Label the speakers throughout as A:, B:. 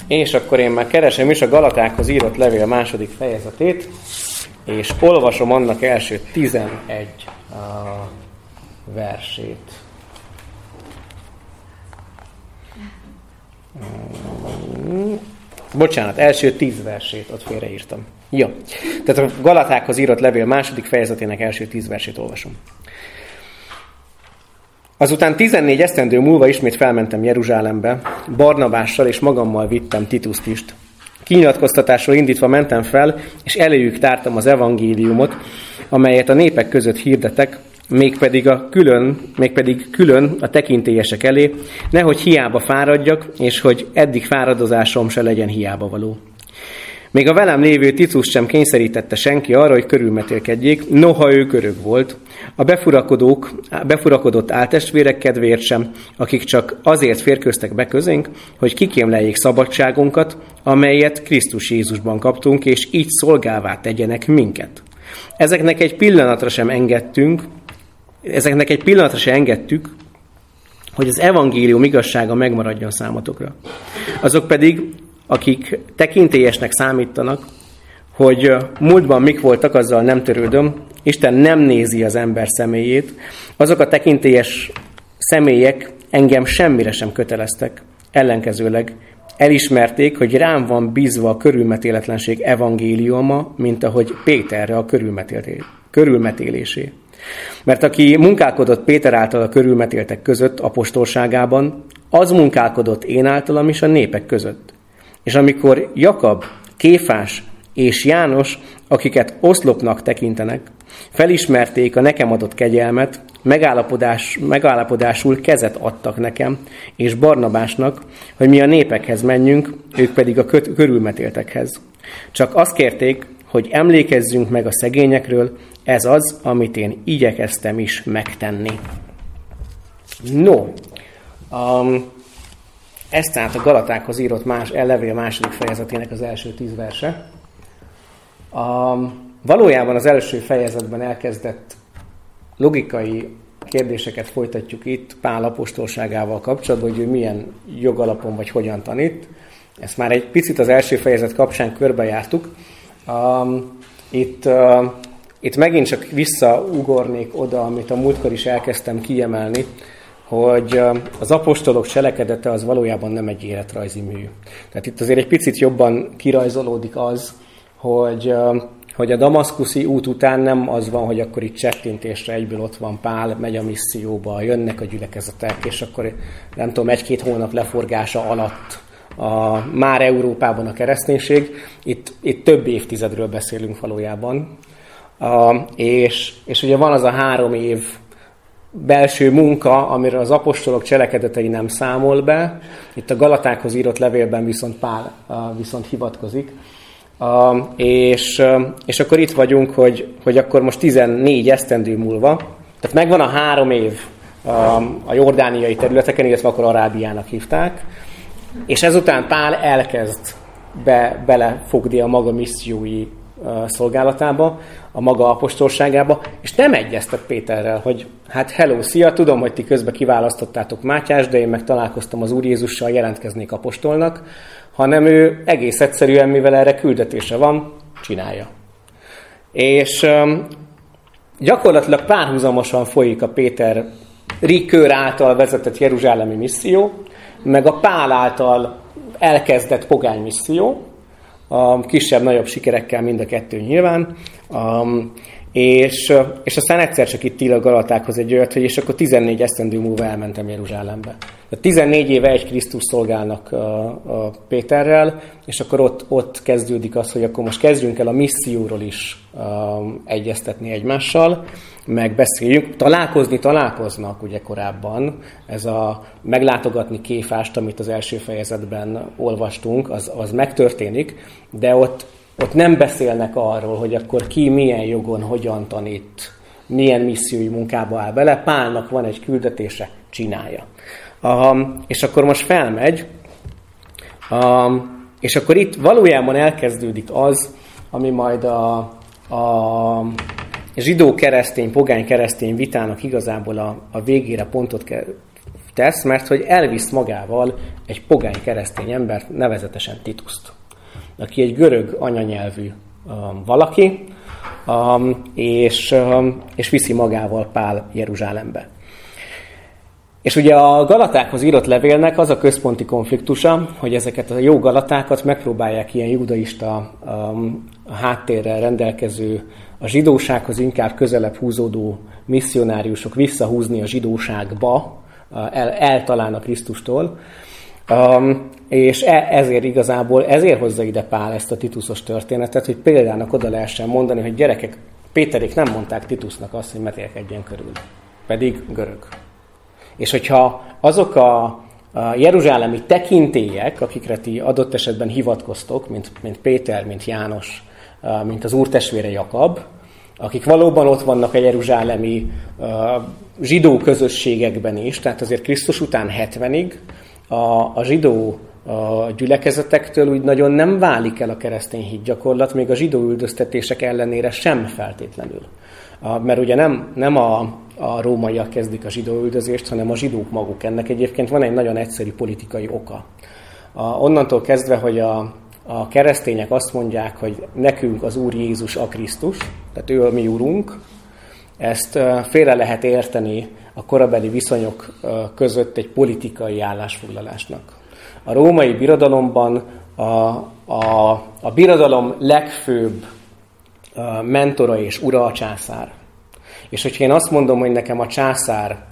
A: És akkor én már keresem is a Galatákhoz írott levél második fejezetét, és olvasom annak első 11 versét. Bocsánat, első 10 versét, ott félreírtam. Jó. Tehát a Galatákhoz írott levél második fejezetének első 10 versét olvasom. Azután 14 esztendő múlva ismét felmentem Jeruzsálembe, Barnabással és magammal vittem Tituszt is. Kinyilatkoztatásról indítva mentem fel, és eléjük tártam az evangéliumot, amelyet a népek között hirdetek, mégpedig külön a tekintélyesek elé, nehogy hiába fáradjak, és hogy eddig fáradozásom se legyen hiába való. Még a velem lévő Titus sem kényszerítette senki arra, hogy körülmetélkedjék, noha ő görög volt. A befurakodott áltestvérek kedvéért sem, akik csak azért férkőztek be közénk, hogy kikémleljék szabadságunkat, amelyet Krisztus Jézusban kaptunk, és így szolgává tegyenek minket. Ezeknek egy pillanatra sem engedtük, hogy az evangélium igazsága megmaradjon számotokra. Azok pedig, akik tekintélyesnek számítanak, hogy múltban mik voltak, azzal nem törődöm, Isten nem nézi az ember személyét, azok a tekintélyes személyek engem semmire sem köteleztek, ellenkezőleg elismerték, hogy rám van bízva a körülmetéletlenség evangéliuma, mint ahogy Péterre a körülmetélésé. Mert aki munkálkodott Péter által a körülmetéltek között apostolságában, az munkálkodott én általam is a népek között. És amikor Jakab, Kéfás és János, akiket oszlopnak tekintenek, felismerték a nekem adott kegyelmet, megállapodásul kezet adtak nekem és Barnabásnak, hogy mi a népekhez menjünk, ők pedig a körülmetéltekhez. Csak azt kérték, hogy emlékezzünk meg a szegényekről, ez az, amit én igyekeztem is megtenni. No, ez tehát a Galatákhoz írott levél második fejezetének az első 10 verse. Valójában az első fejezetben elkezdett logikai kérdéseket folytatjuk itt Pál apostolságával kapcsolatban, hogy ő milyen jogalapon vagy hogyan tanít. Ezt már egy picit az első fejezet kapcsán körbejártuk. Itt megint csak visszaugornék oda, amit a múltkor is elkezdtem kiemelni, hogy az apostolok cselekedete az valójában nem egy életrajzi mű. Tehát itt azért egy picit jobban kirajzolódik az, hogy a damaszkuszi út után nem az van, hogy akkor itt csettintésre egyből ott van Pál, megy a misszióba, jönnek a gyülekezetek, és akkor nem tudom, 1-2 hónap leforgása alatt már Európában a kereszténység. Itt több évtizedről beszélünk valójában. És ugye van az a 3 év belső munka, amire az apostolok cselekedetei nem számol be. Itt a Galatákhoz írott levélben viszont Pál viszont hivatkozik. És akkor itt vagyunk, hogy akkor most 14 esztendő múlva, tehát megvan a 3 év a jordániai területeken, illetve akkor Arábiának hívták, és ezután Pál elkezd belefogni a maga missziói szolgálatába, a maga apostolságába, és nem egyeztet Péterrel, hogy hát hello, szia, tudom, hogy ti közben kiválasztottátok Mátyást, de én meg találkoztam az Úr Jézussal, jelentkeznék apostolnak, hanem ő egész egyszerűen, mivel erre küldetése van, csinálja. És gyakorlatilag párhuzamosan folyik a Péter Rikőr által vezetett jeruzsálemi misszió, meg a Pál által elkezdett pogány misszió, kisebb-nagyobb sikerekkel mind a kettő nyilván, és aztán egyszer csak itt ír a Galatákhoz egy olyat, hogy és akkor 14 esztendő múlva elmentem Jeruzsálembe. 14 éve egy Krisztus szolgálnak a Péterrel, és akkor ott kezdődik az, hogy akkor most kezdjünk el a misszióról is egyeztetni egymással, meg beszéljünk. Találkoznak ugye korábban, ez a meglátogatni Kéfást, amit az első fejezetben olvastunk, az megtörténik, de ott nem beszélnek arról, hogy akkor ki milyen jogon, hogyan tanít, milyen missziói munkába áll bele. Pálnak van egy küldetése, csinálja. És akkor most felmegy, és akkor itt valójában elkezdődik az, ami majd a zsidó-keresztény, pogány-keresztény vitának igazából a végére pontot tesz, mert hogy elvisz magával egy pogány keresztény embert, nevezetesen Tituszt, aki egy görög anyanyelvű valaki, és viszi magával Pál Jeruzsálembe. És ugye a Galatákhoz írott levélnek az a központi konfliktusa, hogy ezeket a jó galatákat megpróbálják ilyen judaista háttérrel rendelkező, a zsidósághoz inkább közelebb húzódó misszionáriusok visszahúzni a zsidóságba, eltalálni a Krisztustól, és ezért hozza ide Pál ezt a Tituszos történetet, hogy példának oda lehessen mondani, hogy gyerekek, Péterék nem mondták Titusnak azt, hogy metélkedjen körül, pedig görög. És hogyha azok a jeruzsálemi tekintélyek, akikre ti adott esetben hivatkoztok, mint Péter, mint János, mint az úrtestvére Jakab, akik valóban ott vannak a jeruzsálemi zsidó közösségekben is, tehát azért Krisztus után 70-ig a zsidó gyülekezetektől úgy nagyon nem válik el a keresztény hitgyakorlat, még a zsidó üldöztetések ellenére sem feltétlenül. Mert ugye nem a rómaiak kezdik a zsidó üldözést, hanem a zsidók maguk. Ennek egyébként van egy nagyon egyszerű politikai oka. Onnantól kezdve, hogy a keresztények azt mondják, hogy nekünk az Úr Jézus a Krisztus, tehát ő a mi Urunk, ezt félre lehet érteni a korabeli viszonyok között egy politikai állásfoglalásnak. A római birodalomban a birodalom legfőbb mentora és ura a császár. És hogyha én azt mondom, hogy nekem a császár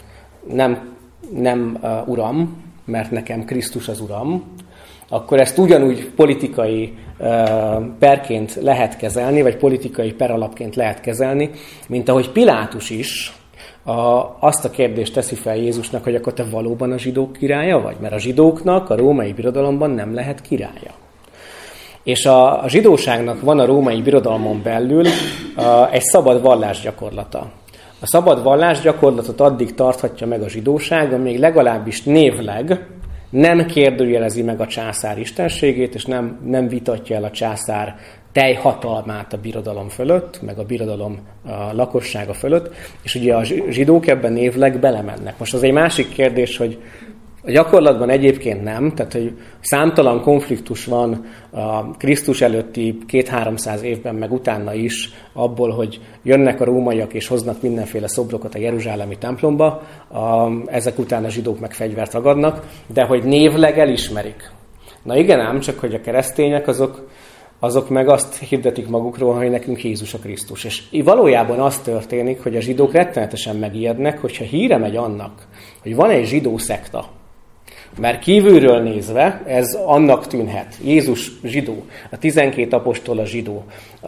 A: nem uram, mert nekem Krisztus az uram, akkor ezt ugyanúgy politikai perként lehet kezelni, vagy politikai peralapként lehet kezelni, mint ahogy Pilátus is azt a kérdést teszi fel Jézusnak, hogy akkor te valóban a zsidók királya vagy? Mert a zsidóknak a római birodalomban nem lehet királya. És a zsidóságnak van a római birodalmon belül egy szabad vallásgyakorlata. A szabad vallásgyakorlatot addig tarthatja meg a zsidóság, amíg legalábbis névleg nem kérdőjelezi meg a császár istenségét, és nem vitatja el a császár teljhatalmát a birodalom fölött, meg a birodalom lakossága fölött, és ugye a zsidók ebben névleg belemennek. Most az egy másik kérdés, hogy a gyakorlatban egyébként nem, tehát hogy számtalan konfliktus van a Krisztus előtti 200-300 évben, meg utána is abból, hogy jönnek a rómaiak és hoznak mindenféle szobrokat a jeruzsálemi templomba, ezek után a zsidók meg fegyvert ragadnak, de hogy névleg elismerik. Na igen ám, csak hogy a keresztények azok meg azt hirdetik magukról, hogy nekünk Jézus a Krisztus. És valójában az történik, hogy a zsidók rettenetesen megijednek, hogyha híre megy annak, hogy van egy zsidó szekta, mert kívülről nézve ez annak tűnhet. Jézus zsidó, a 12 apostol a zsidó,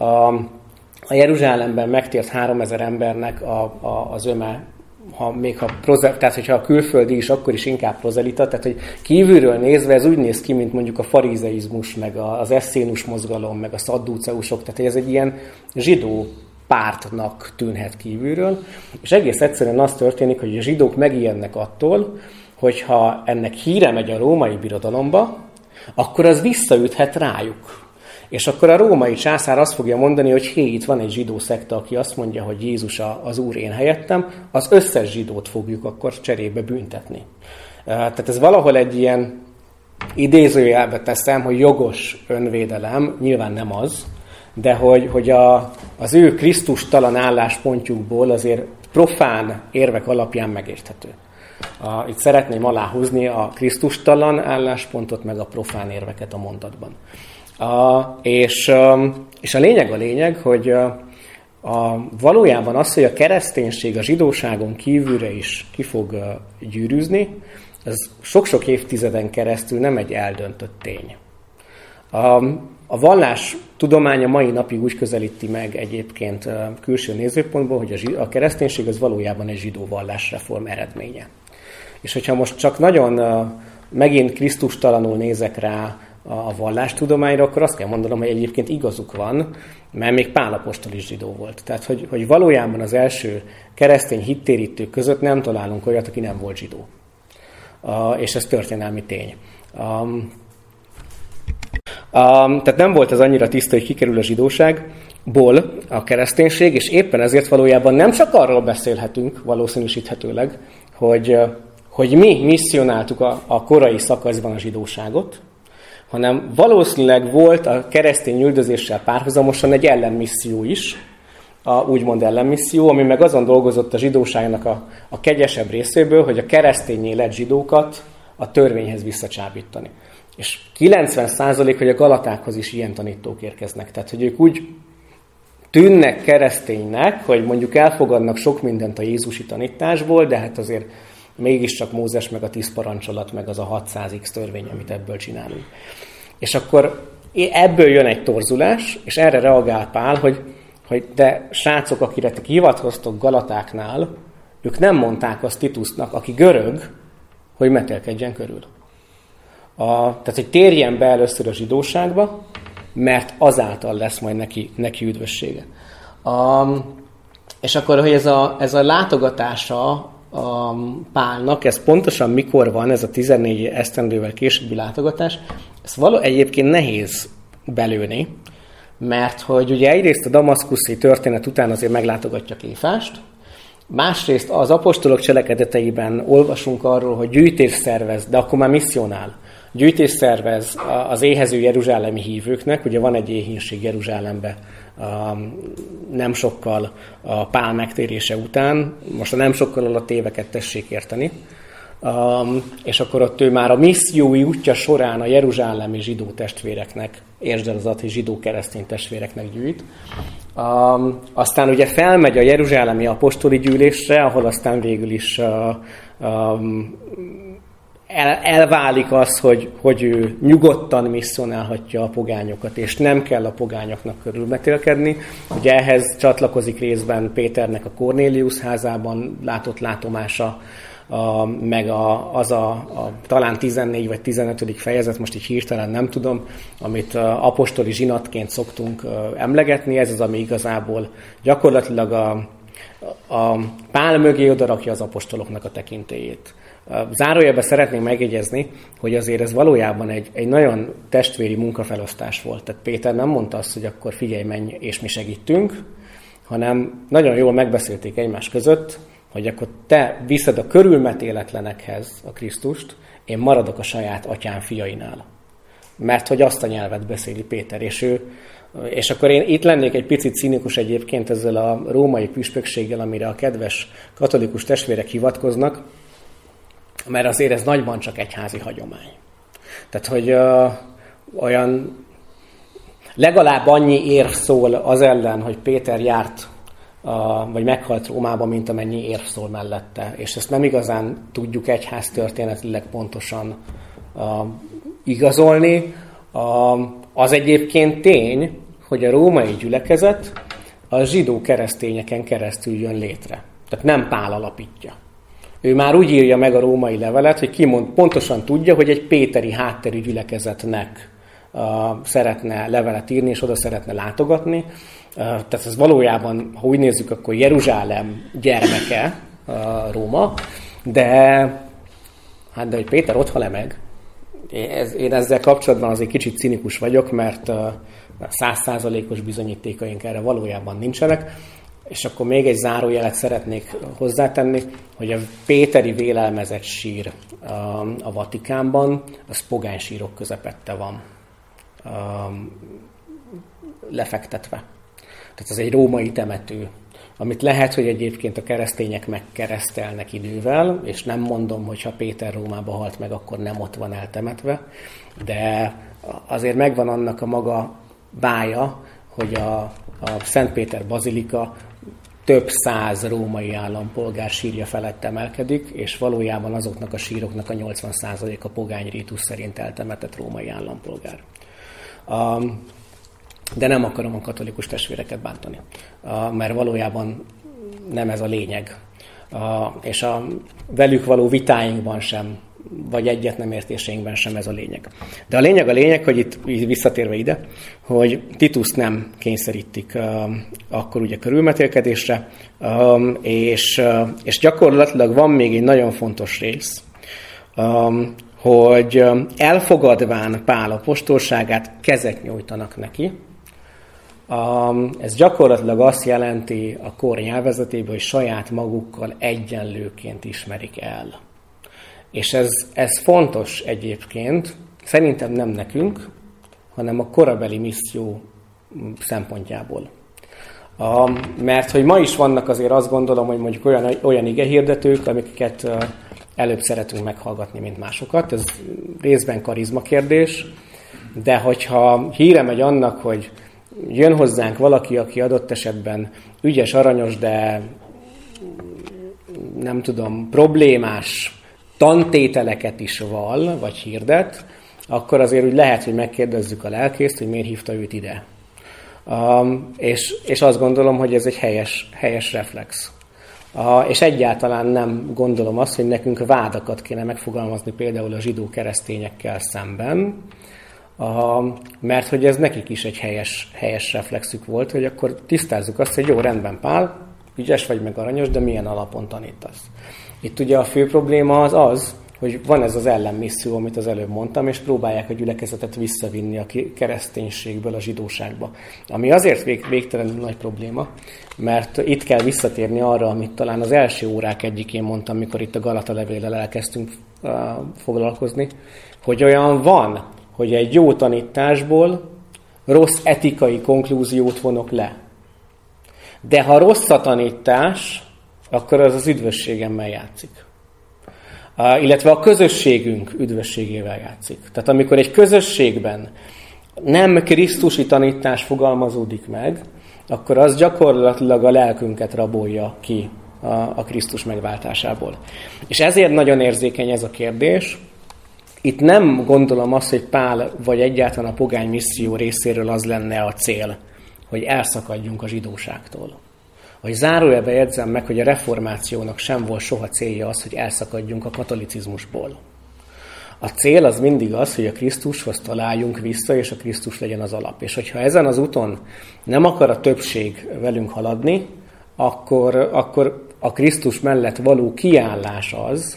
A: a Jeruzsálemben megtért 3000 embernek az öme, tehát hogyha a külföldi is, akkor is inkább prozelita, tehát hogy kívülről nézve ez úgy néz ki, mint mondjuk a farizeizmus, meg az eszénus mozgalom, meg a szaddúceusok, tehát ez egy ilyen zsidó pártnak tűnhet kívülről, és egész egyszerűen az történik, hogy a zsidók megijednek attól, hogyha ennek híre megy a római birodalomba, akkor az visszaüthet rájuk. És akkor a római császár azt fogja mondani, hogy itt van egy zsidó szekta, aki azt mondja, hogy Jézus az Úr én helyettem, az összes zsidót fogjuk akkor cserébe büntetni. Tehát ez valahol egy ilyen idézőjelbe teszem, hogy jogos önvédelem, nyilván nem az, de hogy az ő krisztustalan álláspontjukból azért profán érvek alapján megérthető. Itt szeretném aláhúzni a krisztustalan álláspontot, meg a profán érveket a mondatban. És a lényeg, hogy valójában az, hogy a kereszténység a zsidóságon kívülre is ki fog gyűrűzni, ez sok-sok évtizeden keresztül nem egy eldöntött tény. A vallás tudománya mai napig úgy közelíti meg egyébként külső nézőpontból, hogy a kereszténység az valójában egy zsidó vallásreform eredménye. És hogyha most csak nagyon megint krisztustalanul nézek rá a vallástudományra, akkor azt kell mondanom, hogy egyébként igazuk van, mert még Pál apostol is zsidó volt. Tehát, hogy valójában az első keresztény hittérítők között nem találunk olyat, aki nem volt zsidó. És ez történelmi tény. Tehát nem volt ez annyira tiszta, hogy kikerül a zsidóságból a kereszténység, és éppen ezért valójában nem csak arról beszélhetünk, valószínűsíthetőleg, hogy mi misszionáltuk a korai szakaszban a zsidóságot, hanem valószínűleg volt a keresztény üldözéssel párhuzamosan egy ellenmisszió is, úgymond ellenmisszió, ami meg azon dolgozott a zsidóságnak a kegyesebb részéből, hogy a keresztényé lett zsidókat a törvényhez visszacsábítani. És 90%, hogy a galatákhoz is ilyen tanítók érkeznek. Tehát, hogy ők úgy tűnnek kereszténynek, hogy mondjuk elfogadnak sok mindent a jézusi tanításból, de hát azért mégiscsak Mózes, meg a 10 parancsolat, meg az a 600x törvény, amit ebből csinálunk. És akkor ebből jön egy torzulás, és erre reagál Pál, hogy de srácok, akire te hivatkoztok Galatáknál, ők nem mondták azt Titusnak, aki görög, hogy metélkedjen körül. Tehát, hogy térjen be először a zsidóságba, mert azáltal lesz majd neki üdvössége. És akkor, hogy ez a látogatása a Pálnak, ez pontosan mikor van, ez a 14 esztendővel későbbi látogatás, ez egyébként nehéz belőni, mert hogy ugye egyrészt a damaszkuszi történet után azért meglátogatja Kéfást, másrészt az apostolok cselekedeteiben olvasunk arról, hogy gyűjtést szervez, de akkor már misszionál. Gyűjtést szervez az éhező jeruzsálemi hívőknek, ugye van egy éhínség Jeruzsálembe nem sokkal a Pál megtérése után, most a nem sokkal alatt éveket tessék érteni, és akkor ott ő már a missziói útja során a jeruzsálemi zsidó testvéreknek, értsd el az hogy zsidó keresztény testvéreknek gyűjt. Aztán ugye felmegy a jeruzsálemi apostoli gyűlésre, ahol aztán végül is elválik az, hogy ő nyugodtan misszionálhatja a pogányokat, és nem kell a pogányoknak körülmetélkedni. Ugye ehhez csatlakozik részben Péternek a Kornélius házában látott látomása, meg talán 14 vagy 15. fejezet, most így hirtelen nem tudom, amit apostoli zsinatként szoktunk emlegetni, ez az, ami igazából gyakorlatilag a Pál mögé odarakja az apostoloknak a tekintélyét. Zárójelben szeretném megjegyezni, hogy azért ez valójában egy nagyon testvéri munkafelosztás volt. Tehát Péter nem mondta azt, hogy akkor figyelj, menj, és mi segítünk, hanem nagyon jól megbeszélték egymás között, hogy akkor te viszed a körülmetéletlenekhez a Krisztust, én maradok a saját atyám fiainál. Mert hogy azt a nyelvet beszéli Péter, és akkor én itt lennék egy picit cinikus egyébként ezzel a római püspökséggel, amire a kedves katolikus testvérek hivatkoznak, mert azért ez nagyban csak egyházi hagyomány. Tehát, hogy olyan legalább annyi érv szól az ellen, hogy Péter járt, vagy meghalt Rómában, mint amennyi érv szól mellette. És ezt nem igazán tudjuk egyház történetileg pontosan igazolni. Az egyébként tény, hogy a római gyülekezet a zsidó keresztényeken keresztül jön létre. Tehát nem Pál alapítja. Ő már úgy írja meg a római levelet, hogy pontosan tudja, hogy egy péteri hátterű gyülekezetnek szeretne levelet írni, és oda szeretne látogatni. Tehát ez valójában, ha úgy nézzük, akkor Jeruzsálem gyermeke Róma, de hogy Péter ott hal-e meg? Én ezzel kapcsolatban azért kicsit cinikus vagyok, mert 100%-os bizonyítékaink erre valójában nincsenek. És akkor még egy zárójelet szeretnék hozzátenni, hogy a péteri vélelmezett sír a Vatikánban, az pogány sírok közepette van lefektetve. Tehát ez egy római temető, amit lehet, hogy egyébként a keresztények megkeresztelnek idővel, és nem mondom, hogy ha Péter Rómába halt meg, akkor nem ott van eltemetve, de azért megvan annak a maga bája, hogy a Szent Péter bazilika több száz római állampolgár sírja felett emelkedik, és valójában azoknak a síroknak a 80%-a pogány rítus szerint eltemetett római állampolgár. De nem akarom a katolikus testvéreket bántani, mert valójában nem ez a lényeg. És a velük való vitáinkban sem, vagy egyet nem értéseinkben sem ez a lényeg. De a lényeg, hogy itt visszatérve ide, hogy Titust nem kényszerítik akkor ugye körülmetélkedésre, és gyakorlatilag van még egy nagyon fontos rész, hogy elfogadván Pál apostolságát kezet nyújtanak neki. Ez gyakorlatilag azt jelenti a kor nyelvezetében, hogy saját magukkal egyenlőként ismerik el. És ez fontos egyébként, szerintem nem nekünk, hanem a korabeli misszió szempontjából. Mert hogy ma is vannak azért azt gondolom, hogy mondjuk olyan igehirdetők, amiket előbb szeretünk meghallgatni, mint másokat. Ez részben karizma kérdés, de hogyha híre megy annak, hogy jön hozzánk valaki, aki adott esetben ügyes, aranyos, de nem tudom, problémás tantételeket is vall, vagy hirdet, akkor azért úgy lehet, hogy megkérdezzük a lelkészt, hogy miért hívta őt ide. És azt gondolom, hogy ez egy helyes reflex. És egyáltalán nem gondolom azt, hogy nekünk vádakat kéne megfogalmazni például a zsidó keresztényekkel szemben, mert hogy ez nekik is egy helyes reflexük volt, hogy akkor tisztázzuk azt, hogy jó, rendben, Pál, ügyes vagy meg aranyos, de milyen alapon tanítasz. Itt ugye a fő probléma az, hogy van ez az ellenmisszió, amit az előbb mondtam, és próbálják a gyülekezetet visszavinni a kereszténységből a zsidóságba. Ami azért végtelenül nagy probléma, mert itt kell visszatérni arra, amit talán az első órák egyikén mondtam, mikor itt a Galata levéllel elkezdtünk foglalkozni, hogy olyan van, hogy egy jó tanításból rossz etikai konklúziót vonok le. De ha rossz a tanítás, akkor az üdvösségemmel játszik. Illetve a közösségünk üdvösségével játszik. Tehát amikor egy közösségben nem krisztusi tanítás fogalmazódik meg, akkor az gyakorlatilag a lelkünket rabolja ki a Krisztus megváltásából. És ezért nagyon érzékeny ez a kérdés. Itt nem gondolom azt, hogy Pál vagy egyáltalán a pogány misszió részéről az lenne a cél, hogy elszakadjunk a zsidóságtól. Vagy zárójelbe jegyzem meg, hogy a reformációnak sem volt soha célja az, hogy elszakadjunk a katolicizmusból. A cél az mindig az, hogy a Krisztushoz találjunk vissza, és a Krisztus legyen az alap. És hogyha ezen az úton nem akar a többség velünk haladni, akkor a Krisztus mellett való kiállás az,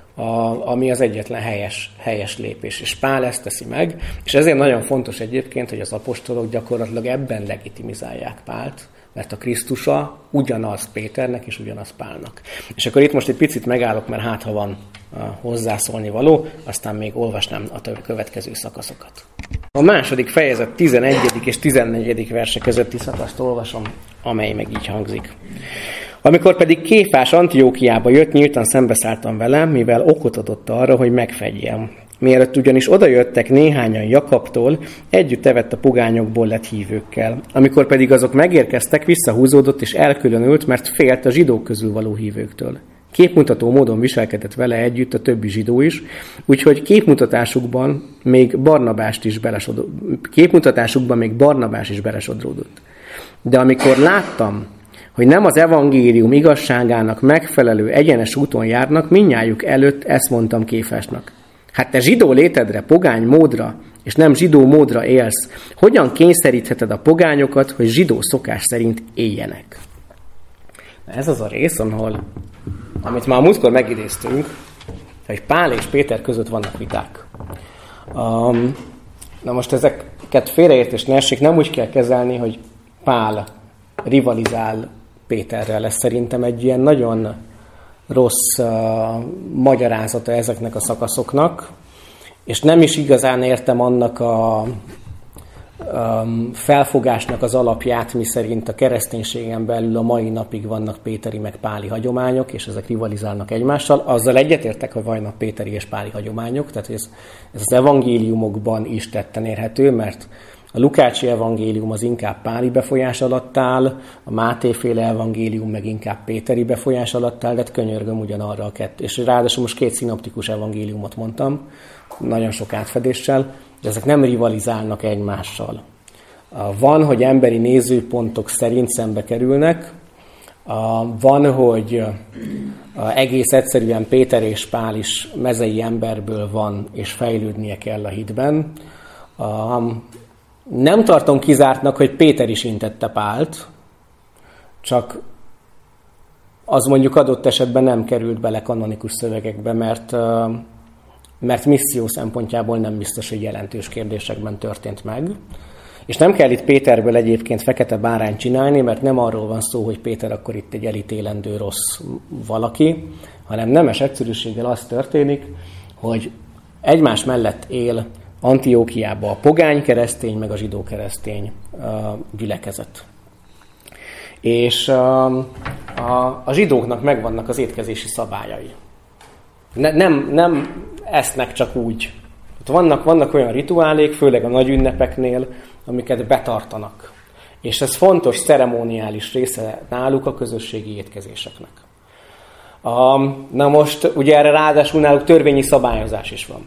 A: ami az egyetlen helyes lépés. És Pál ezt teszi meg, és ezért nagyon fontos egyébként, hogy az apostolok gyakorlatilag ebben legitimizálják Pált, mert a Krisztusa ugyanaz Péternek és ugyanaz Pálnak. És akkor itt most egy picit megállok, mert hát ha van hozzászólni való, aztán még olvasnám a következő szakaszokat. A második fejezet 11. és 14. verse közötti szakaszt olvasom, amely meg így hangzik. Amikor pedig Kéfás Antiókiába jött, nyíltan szembeszálltam vele, mivel okot adott arra, hogy megfedjem. Mielőtt ugyanis odajöttek néhányan Jakabtól, együtt evett a pogányokból lett hívőkkel. Amikor pedig azok megérkeztek, visszahúzódott és elkülönült, mert félt a zsidók közül való hívőktől. Képmutató módon viselkedett vele együtt a többi zsidó is, úgyhogy képmutatásukban még Barnabás is belesodródott. De amikor láttam, hogy nem az evangélium igazságának megfelelő egyenes úton járnak, mindnyájuk előtt ezt mondtam Kéfásnak. Hát te zsidó létedre, pogány módra, és nem zsidó módra élsz. Hogyan kényszerítheted a pogányokat, hogy zsidó szokás szerint éljenek? Ez az a rész, amit már múltkor megidéztünk, hogy Pál és Péter között vannak viták. Na most ezeket félreértés ne essék, nem úgy kell kezelni, hogy Pál rivalizál Péterrel. Ez szerintem egy ilyen nagyon rossz magyarázata ezeknek a szakaszoknak, és nem is igazán értem annak a felfogásnak az alapját, miszerint a kereszténységen belül a mai napig vannak péteri meg páli hagyományok, és ezek rivalizálnak egymással. Azzal egyetértek, hogy vannak péteri és páli hagyományok, tehát ez az evangéliumokban is tetten érhető, mert a Lukácsi evangélium az inkább páli befolyás alatt áll, a Mátéféle evangélium meg inkább péteri befolyás alatt áll, de könyörgöm ugyanarra a kettő. És ráadásul most 2 szinoptikus evangéliumot mondtam, nagyon sok átfedéssel, de ezek nem rivalizálnak egymással. Van, hogy emberi nézőpontok szerint szembe kerülnek, van, hogy egész egyszerűen Péter és Pál is mezei emberből van, és fejlődnie kell a hitben. Nem tartom kizártnak, hogy Péter is intette Pált, csak az mondjuk adott esetben nem került bele kanonikus szövegekbe, mert misszió szempontjából nem biztos, hogy jelentős kérdésekben történt meg. És nem kell itt Péterből egyébként fekete bárányt csinálni, mert nem arról van szó, hogy Péter akkor itt egy elítélendő rossz valaki, hanem nemes egyszerűséggel az történik, hogy egymás mellett él Antiókiában a pogány keresztény, meg a zsidó keresztény gyülekezet. És a zsidóknak megvannak az étkezési szabályai. Nem esznek csak úgy. Vannak olyan rituálék, főleg a nagy ünnepeknél, amiket betartanak. És ez fontos ceremoniális része náluk a közösségi étkezéseknek. Na most, ugye erre ráadásul náluk törvényi szabályozás is van.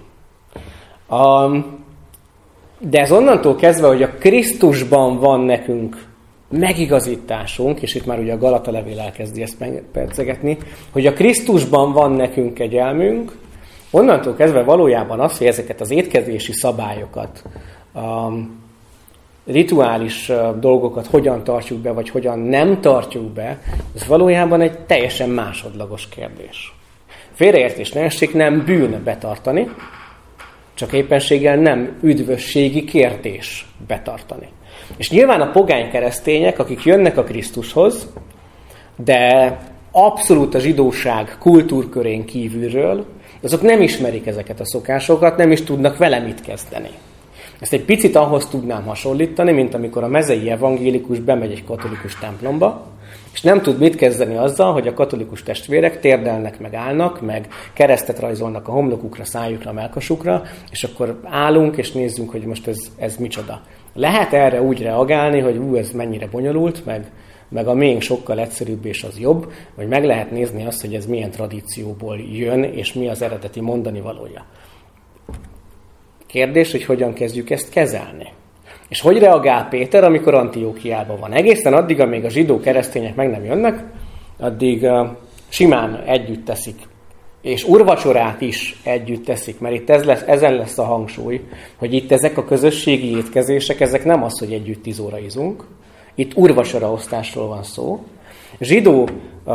A: De ez onnantól kezdve, hogy a Krisztusban van nekünk megigazításunk, és itt már ugye a Galata levél elkezdi ezt megpercegetni, hogy a Krisztusban van nekünk kegyelmünk, onnantól kezdve valójában az, hogy ezeket az étkezési szabályokat, rituális dolgokat hogyan tartjuk be, vagy hogyan nem tartjuk be, ez valójában egy teljesen másodlagos kérdés. Félreértés ne essék, nem bűn betartani, csak éppenséggel nem üdvösségi kérdés betartani. És nyilván a pogány keresztények, akik jönnek a Krisztushoz, de abszolút a zsidóság kultúrkörén kívülről, azok nem ismerik ezeket a szokásokat, nem is tudnak vele mit kezdeni. Ezt egy picit ahhoz tudnám hasonlítani, mint amikor a mezei evangélikus bemegy egy katolikus templomba, és nem tud mit kezdeni azzal, hogy a katolikus testvérek térdelnek, meg állnak, meg keresztet rajzolnak a homlokukra, szájukra, mellkasukra, és akkor állunk, és nézzünk, hogy most ez micsoda. Lehet erre úgy reagálni, hogy ez mennyire bonyolult, meg a miénk sokkal egyszerűbb, és az jobb, vagy meg lehet nézni azt, hogy ez milyen tradícióból jön, és mi az eredeti mondani valója. Kérdés, hogy hogyan kezdjük ezt kezelni. És hogy reagál Péter, amikor Antiókiában van? Egészen addig, amíg a zsidó keresztények meg nem jönnek, addig simán együtt teszik. És úrvacsorát is együtt teszik, mert itt ezen lesz a hangsúly, hogy itt ezek a közösségi étkezések, ezek nem az, hogy együtt 10 óra izunk. Itt úrvacsoraosztásról van szó. Zsidó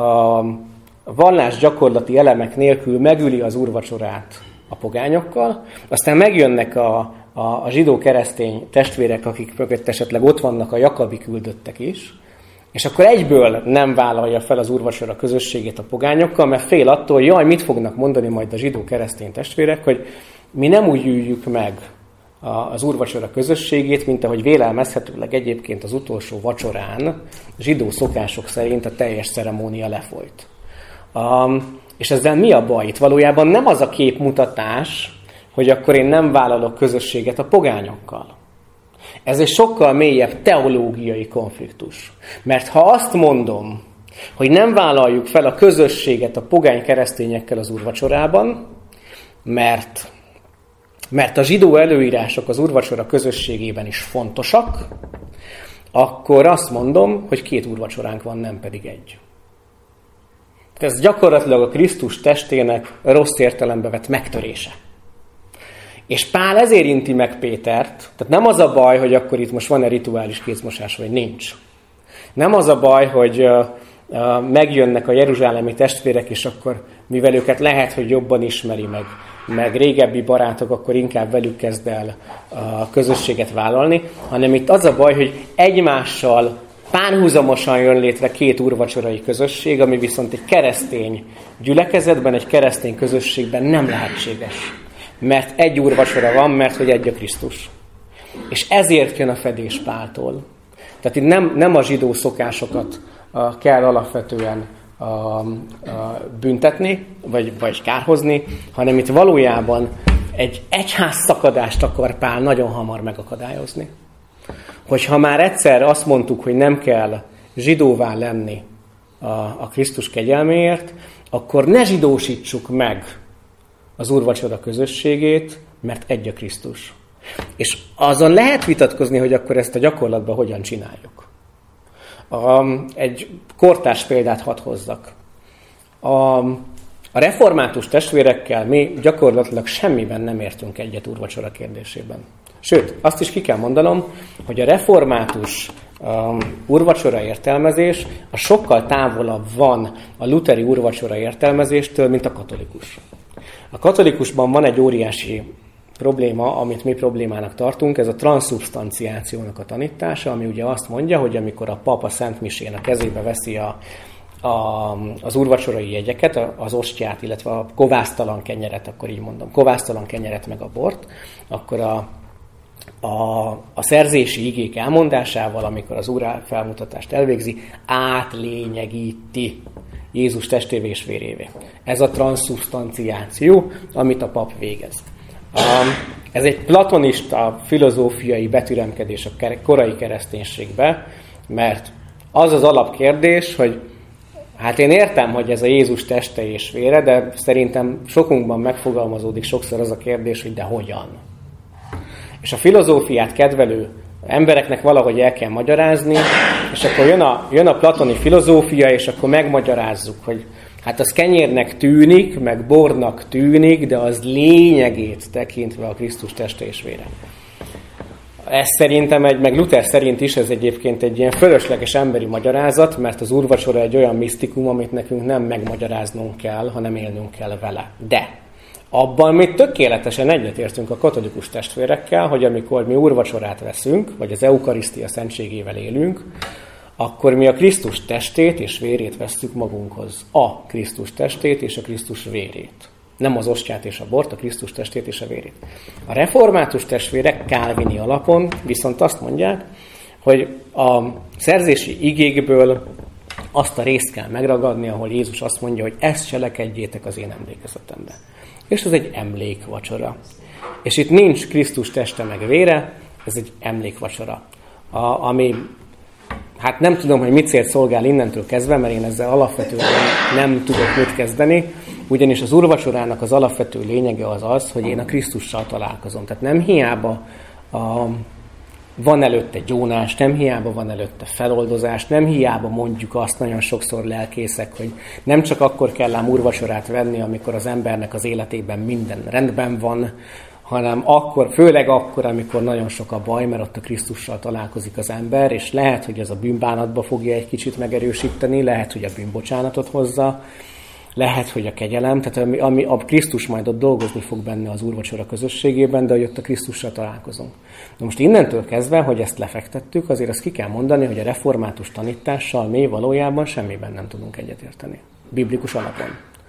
A: vallás gyakorlati elemek nélkül megüli az úrvacsorát a pogányokkal, aztán megjönnek a zsidó keresztény testvérek, akik mögött esetleg ott vannak a jakabi küldöttek is, és akkor egyből nem vállalja fel az úrvacsora közösségét a pogányokkal, mert fél attól, hogy jaj, mit fognak mondani majd a zsidó keresztény testvérek, hogy mi nem úgy üljük meg az úrvacsora közösségét, mint ahogy vélelmezhetőleg egyébként az utolsó vacsorán zsidó szokások szerint a teljes ceremónia lefolyt. És ezzel mi a baj? Itt valójában nem az a képmutatás, hogy akkor én nem vállalok közösséget a pogányokkal. Ez egy sokkal mélyebb teológiai konfliktus. Mert ha azt mondom, hogy nem vállaljuk fel a közösséget a pogány keresztényekkel az úrvacsorában, mert a zsidó előírások az úrvacsora közösségében is fontosak, akkor azt mondom, hogy 2 úrvacsoránk van, nem pedig 1. Ez gyakorlatilag a Krisztus testének rossz értelembe vett megtörése. És Pál ezért inti meg Pétert, tehát nem az a baj, hogy akkor itt most van-e rituális kézmosás, vagy nincs. Nem az a baj, hogy megjönnek a jeruzsálemi testvérek, és akkor mivel őket lehet, hogy jobban ismeri meg régebbi barátok, akkor inkább velük kezd el a közösséget vállalni, hanem itt az a baj, hogy egymással párhuzamosan jön létre 2 úrvacsorai közösség, ami viszont egy keresztény gyülekezetben, egy keresztény közösségben nem lehetséges. Mert 1 úrvacsora van, mert hogy 1 a Krisztus. És ezért jön a fedés Páltól. Tehát itt nem a zsidó szokásokat kell alapvetően büntetni, vagy kárhozni, hanem itt valójában egy egyház szakadást akar Pál nagyon hamar megakadályozni. Hogyha már egyszer azt mondtuk, hogy nem kell zsidóvá lenni a Krisztus kegyelméért, akkor ne zsidósítsuk meg az úrvacsora közösségét, mert 1 a Krisztus. És azon lehet vitatkozni, hogy akkor ezt a gyakorlatban hogyan csináljuk. Egy kortárs példát hadd hozzak. A református testvérekkel mi gyakorlatilag semmiben nem értünk egyet úrvacsora kérdésében. Sőt, azt is ki kell mondanom, hogy a református úrvacsora értelmezés a sokkal távolabb van a luteri úrvacsora értelmezéstől, mint a katolikus. A katolikusban van egy óriási probléma, amit mi problémának tartunk, ez a transzubstanciációnak a tanítása, ami ugye azt mondja, hogy amikor a pap a Szent Misén a kezébe veszi az úrvacsorai jegyeket, az ostját, illetve a kovásztalan kenyeret, akkor így mondom, kovásztalan kenyeret meg a bort, akkor a szerzési igék elmondásával, amikor az úr felmutatást elvégzi, átlényegíti Jézus testévé és vérévé. Ez a transzubstanciáció, amit a pap végez. Ez egy platonista filozófiai betüremkedés a korai kereszténységbe, mert az az alapkérdés, hogy hát én értem, hogy ez a Jézus teste és vére, de szerintem sokunkban megfogalmazódik sokszor az a kérdés, hogy de hogyan? És a filozófiát kedvelő embereknek valahogy el kell magyarázni, és akkor jön a platoni filozófia, és akkor megmagyarázzuk, hogy hát az kenyérnek tűnik, meg bornak tűnik, de az lényegét tekintve a Krisztus teste és vére. Ez szerintem, meg Luther szerint is ez egyébként egy ilyen fölösleges emberi magyarázat, mert az úrvacsora egy olyan misztikum, amit nekünk nem megmagyaráznunk kell, hanem élnünk kell vele. De abban mi tökéletesen egyetértünk a katolikus testvérekkel, hogy amikor mi úrvacsorát veszünk, vagy az eukarisztia szentségével élünk, akkor mi a Krisztus testét és vérét vesszük magunkhoz. A Krisztus testét és a Krisztus vérét. Nem az ostját és a bort, a Krisztus testét és a vérét. A református testvérek kálvini alapon viszont azt mondják, hogy a szerzési igékből azt a részt kell megragadni, ahol Jézus azt mondja, hogy ezt cselekedjétek az én emlékezetembe. És ez egy emlékvacsora. És itt nincs Krisztus teste meg vére, ez egy emlékvacsora. Ami, hát nem tudom, hogy mit célt szolgál innentől kezdve, mert én ezzel alapvetően nem tudok mit kezdeni, ugyanis az úrvacsorának az alapvető lényege az, hogy én a Krisztussal találkozom. Tehát nem hiába van előtte gyónás, nem hiába van előtte feloldozás, nem hiába mondjuk azt nagyon sokszor lelkészek, hogy nem csak akkor kell ám úrvacsorát venni, amikor az embernek az életében minden rendben van, hanem főleg akkor, amikor nagyon sok a baj, mert ott a Krisztussal találkozik az ember, és lehet, hogy ez a bűnbánatba fogja egy kicsit megerősíteni, lehet, hogy a bűnbocsánatot hozza, lehet, hogy a kegyelem, tehát ami a Krisztus majd ott dolgozni fog benne az úrvacsora közösségében, de hogy ott a Krisztussal találkozunk. Na most innentől kezdve, hogy ezt lefektettük, azért azt ki kell mondani, hogy a református tanítással mi valójában semmiben nem tudunk egyetérteni. Biblikus alapon.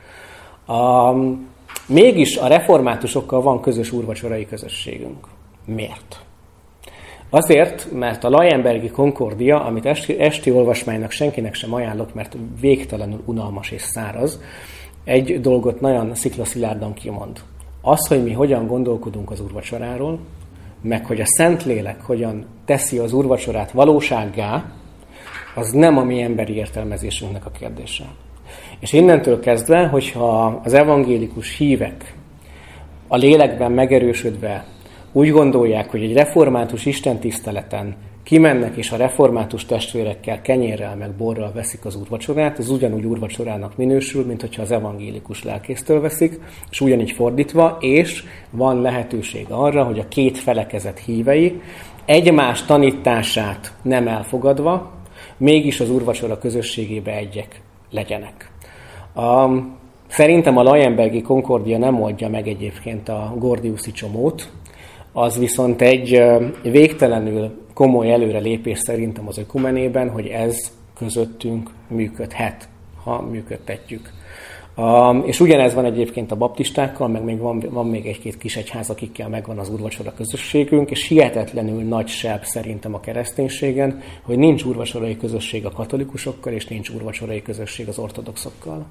A: Mégis a reformátusokkal van közös úrvacsorai közösségünk. Miért? Azért, mert a Leyenbergi Konkordia, amit esti olvasmánynak senkinek sem ajánlok, mert végtelenül unalmas és száraz, egy dolgot nagyon sziklaszilárdan kimond. Az, hogy mi hogyan gondolkodunk az úrvacsoráról, meg hogy a Szentlélek hogyan teszi az úrvacsorát valósággá, az nem a mi emberi értelmezésünknek a kérdése. És innentől kezdve, hogyha az evangélikus hívek a lélekben megerősödve úgy gondolják, hogy egy református istentiszteleten kimennek, és a református testvérekkel kenyérrel meg borral veszik az úrvacsorát, ez ugyanúgy úrvacsorának minősül, mint hogyha az evangélikus lelkésztől veszik, és ugyanígy fordítva, és van lehetőség arra, hogy a két felekezet hívei egymás tanítását nem elfogadva, mégis az úrvacsora közösségébe egyek legyenek. Szerintem a Leyenbergi Konkordia nem oldja meg egyébként a gordiuszi csomót, az viszont egy végtelenül komoly előrelépés szerintem az ökumenében, hogy ez közöttünk működhet, ha működtetjük. És ugyanez van egyébként a baptistákkal, meg még van még egy-két kis egyház, akikkel megvan az úrvacsora közösségünk, és hihetetlenül nagy seb szerintem a kereszténységen, hogy nincs úrvacsorai közösség a katolikusokkal, és nincs úrvacsorai közösség az ortodoxokkal.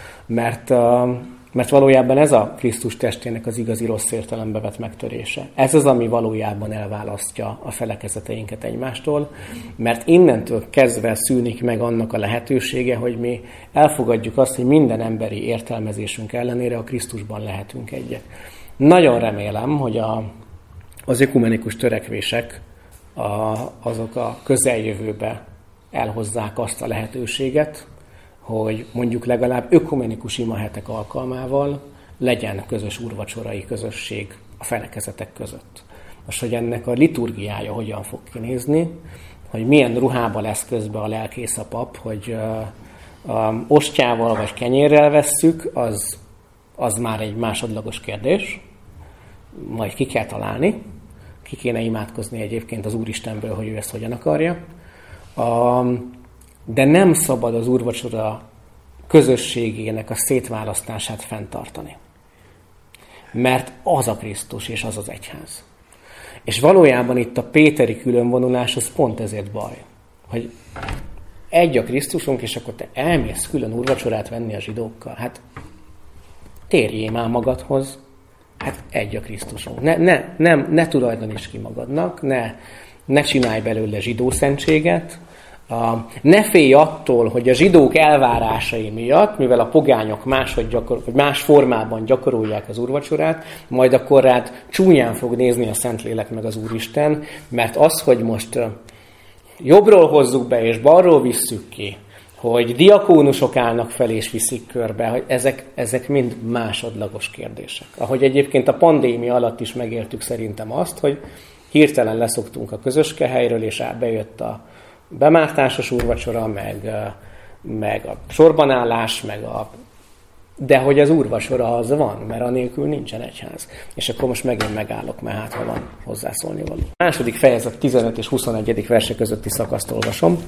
A: Mert valójában ez a Krisztus testének az igazi rossz értelembe vett megtörése. Ez az, ami valójában elválasztja a felekezeteinket egymástól, mert innentől kezdve szűnik meg annak a lehetősége, hogy mi elfogadjuk azt, hogy minden emberi értelmezésünk ellenére a Krisztusban lehetünk egyek. Nagyon remélem, hogy az ökumenikus törekvések azok a közeljövőbe elhozzák azt a lehetőséget, hogy mondjuk legalább ökumenikus imahetek alkalmával legyen közös úrvacsorai közösség a felekezetek között. Most, hogy ennek a liturgiája hogyan fog kinézni, hogy milyen ruhába lesz közben a lelkész a pap, hogy ostjával vagy kenyérrel vesszük, az már egy másodlagos kérdés. Majd ki kell találni. Ki kéne imádkozni egyébként az Úristenből, hogy ő ezt hogyan akarja. de nem szabad az úrvacsora közösségének a szétválasztását fenntartani. Mert az a Krisztus és az az egyház. És valójában itt a péteri különvonulás az pont ezért baj, hogy egy a Krisztusunk, és akkor te elmész külön úrvacsorát venni a zsidókkal. Hát térjél már magadhoz, hát egy a Krisztusunk. Ne tulajdoníts ki magadnak, ne csinálj belőle zsidószentséget, ne félj attól, hogy a zsidók elvárásai miatt, mivel a pogányok más formában gyakorolják az úrvacsorát, majd akkor rád csúnyán fog nézni a Szentlélek meg az Úristen, mert az, hogy most jobbról hozzuk be és balról visszük ki, hogy diakónusok állnak fel és viszik körbe, hogy ezek mind másodlagos kérdések. Ahogy egyébként a pandémia alatt is megértük szerintem azt, hogy hirtelen leszoktunk a közöske helyről, és bejött a bemártásos úrvacsora, meg a sorbanállás, de hogy az úrvacsora az van, mert anélkül nincsen egyház. És akkor most megint megállok, mert hát ha van hozzászólni való. A második fejezet 15 és 21. verse közötti szakaszt olvasom.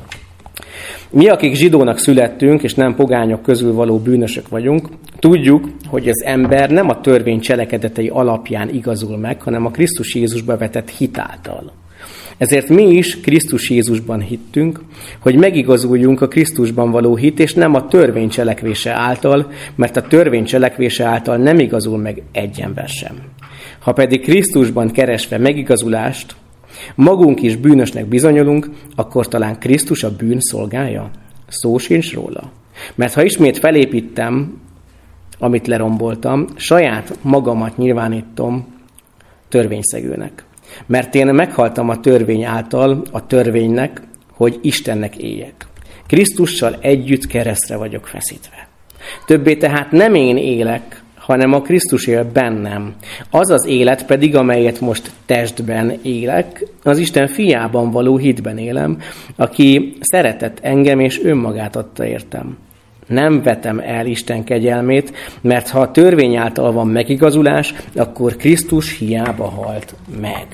A: Mi, akik zsidónak születtünk, és nem pogányok közül való bűnösök vagyunk, tudjuk, hogy az ember nem a törvény cselekedetei alapján igazul meg, hanem a Krisztus Jézusba vetett hit által. Ezért mi is Krisztus Jézusban hittünk, hogy megigazuljunk a Krisztusban való hit, és nem a törvény cselekvése által, mert a törvény cselekvése által nem igazul meg egy ember sem. Ha pedig Krisztusban keresve megigazulást, magunk is bűnösnek bizonyulunk, akkor talán Krisztus a bűn szolgája? Szó sincs róla. Mert ha ismét felépítem, amit leromboltam, saját magamat nyilvánítom törvényszegőnek. Mert én meghaltam a törvény által, a törvénynek, hogy Istennek éljek. Krisztussal együtt keresztre vagyok feszítve. Többé tehát nem én élek, hanem a Krisztus él bennem. Az az élet pedig, amelyet most testben élek, az Isten fiában való hitben élem, aki szeretett engem és önmagát adta értem. Nem vetem el Isten kegyelmét, mert ha a törvény által van megigazulás, akkor Krisztus hiába halt meg.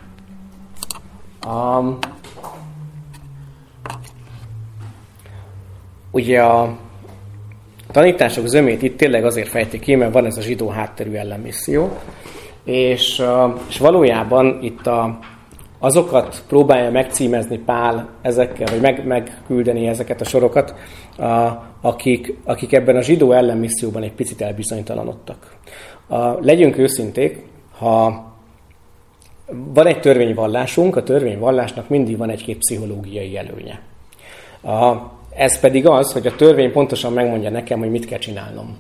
A: Ugye a tanítások zömét itt tényleg azért fejtik ki, mert van ez a zsidó hátterű ellenmisszió, és valójában itt azokat próbálja megcímezni Pál ezekkel, vagy megküldeni ezeket a sorokat, akik ebben a zsidó ellenmisszióban egy picit elbizonytalanodtak. Legyünk őszinték, ha van egy törvényvallásunk, a törvényvallásnak mindig van egy-két pszichológiai előnye. Ez pedig az, hogy a törvény pontosan megmondja nekem, hogy mit kell csinálnom.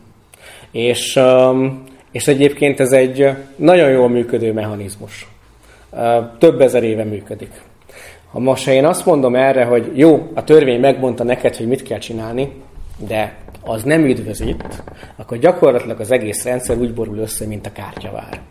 A: És egyébként ez egy nagyon jól működő mechanizmus. Több ezer éve működik. Ha most én azt mondom erre, hogy jó, a törvény megmondta neked, hogy mit kell csinálni, de az nem üdvözít, akkor gyakorlatilag az egész rendszer úgy borul össze, mint a kártyavár.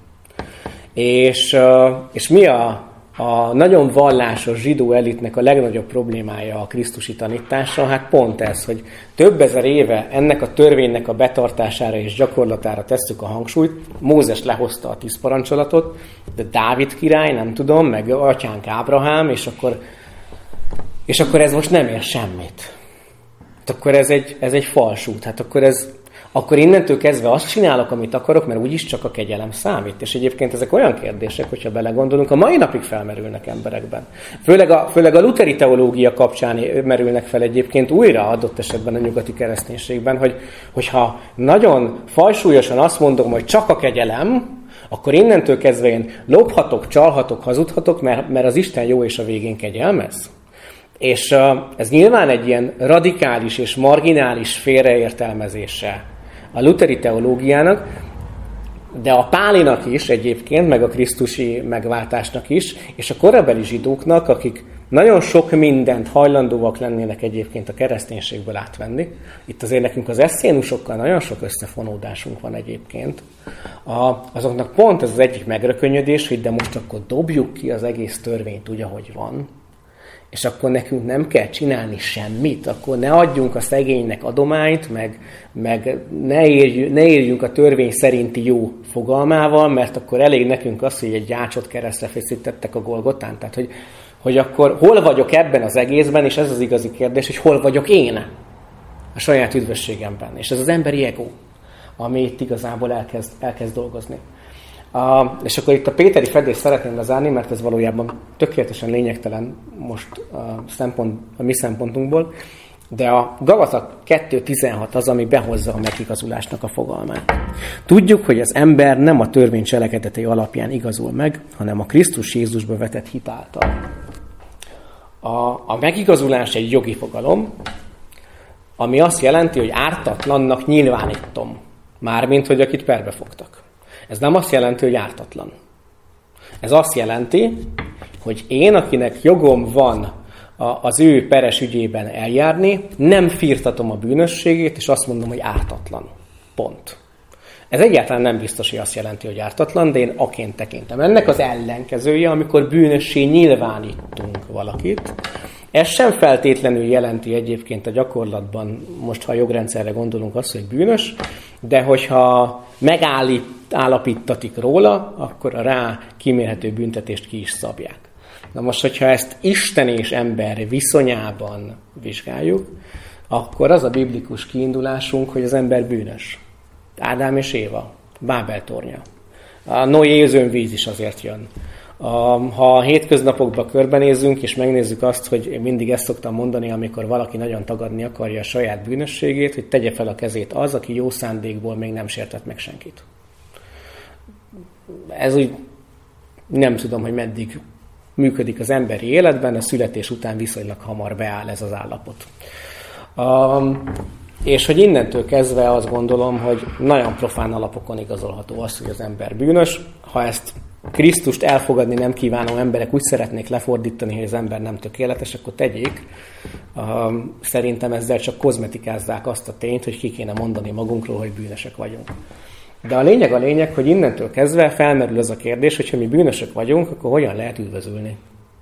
A: És mi a nagyon vallásos zsidó elitnek a legnagyobb problémája a krisztusi tanítással? Hát pont ez, hogy több ezer éve ennek a törvénynek a betartására és gyakorlatára tesszük a hangsúlyt. Mózes lehozta a 10 parancsolatot, de Dávid király, nem tudom, meg atyánk Ábrahám, és akkor ez most nem ér semmit. Hát akkor ez egy falsút. Hát akkor innentől kezdve azt csinálok, amit akarok, mert úgyis csak a kegyelem számít. És egyébként ezek olyan kérdések, hogyha belegondolunk, a mai napig felmerülnek emberekben. Főleg a luteri teológia kapcsán merülnek fel egyébként újra adott esetben a nyugati kereszténységben, hogyha nagyon fajsúlyosan azt mondom, hogy csak a kegyelem, akkor innentől kezdve én lophatok, csalhatok, hazudhatok, mert az Isten jó és a végén kegyelmez. És ez nyilván egy ilyen radikális és marginális félreértelmezése a luteri teológiának, de a pálinak is egyébként, meg a krisztusi megváltásnak is, és a korabeli zsidóknak, akik nagyon sok mindent hajlandóak lennének egyébként a kereszténységből átvenni. Itt azért nekünk az eszénusokkal nagyon sok összefonódásunk van egyébként. Azoknak pont ez az egyik megrökönyödés, hogy de most akkor dobjuk ki az egész törvényt úgy, ahogy van, és akkor nekünk nem kell csinálni semmit, akkor ne adjunk a szegénynek adományt, meg ne érjünk a törvény szerinti jó fogalmával, mert akkor elég nekünk az, hogy egy gyácsot keresztre feszítettek a Golgotán. Tehát, hogy akkor hol vagyok ebben az egészben, és ez az igazi kérdés, hogy hol vagyok én a saját üdvösségemben. És ez az emberi ego, ami itt igazából elkezd dolgozni. És akkor itt a péteri fedést szeretném lezárni, mert ez valójában tökéletesen lényegtelen most a mi szempontunkból, de a Galata 2.16 az, ami behozza a megigazulásnak a fogalmát. Tudjuk, hogy az ember nem a törvény cselekedetei alapján igazul meg, hanem a Krisztus Jézusba vetett hit által. A megigazulás egy jogi fogalom, ami azt jelenti, hogy ártatlannak nyilvánítom. Mármint, hogy akit perbe fogtak. Ez nem azt jelenti, hogy ártatlan. Ez azt jelenti, hogy én, akinek jogom van az ő peres ügyében eljárni, nem firtatom a bűnösségét, és azt mondom, hogy ártatlan. Pont. Ez egyáltalán nem biztos, hogy azt jelenti, hogy ártatlan, de én aként tekintem. Ennek az ellenkezője, amikor bűnössé nyilvánítunk valakit. Ez sem feltétlenül jelenti egyébként a gyakorlatban, most ha a jogrendszerre gondolunk, azt, hogy bűnös, de hogyha megállapítatik róla, akkor a rá kimérhető büntetést ki is szabják. Na most, hogyha ezt Isten és ember viszonyában vizsgáljuk, akkor az a biblikus kiindulásunk, hogy az ember bűnös. Ádám és Éva, Bábel tornya. A Noé özönvíz is azért jön. Ha a hétköznapokban körbenézzünk, és megnézzük azt, hogy én mindig ezt szoktam mondani, amikor valaki nagyon tagadni akarja a saját bűnösségét, hogy tegye fel a kezét az, aki jó szándékból még nem sértett meg senkit. Ez úgy nem tudom, hogy meddig működik az emberi életben, a születés után viszonylag hamar beáll ez az állapot. És hogy innentől kezdve azt gondolom, hogy nagyon profán alapokon igazolható az, hogy az ember bűnös. Ha ezt Krisztust elfogadni nem kívánó emberek úgy szeretnék lefordítani, hogy az ember nem tökéletes, akkor tegyék. Szerintem ezzel csak kozmetikázzák azt a tényt, hogy ki kéne mondani magunkról, hogy bűnösek vagyunk. De a lényeg, hogy innentől kezdve felmerül az a kérdés, hogy ha mi bűnösök vagyunk, akkor hogyan lehet üdvözülni?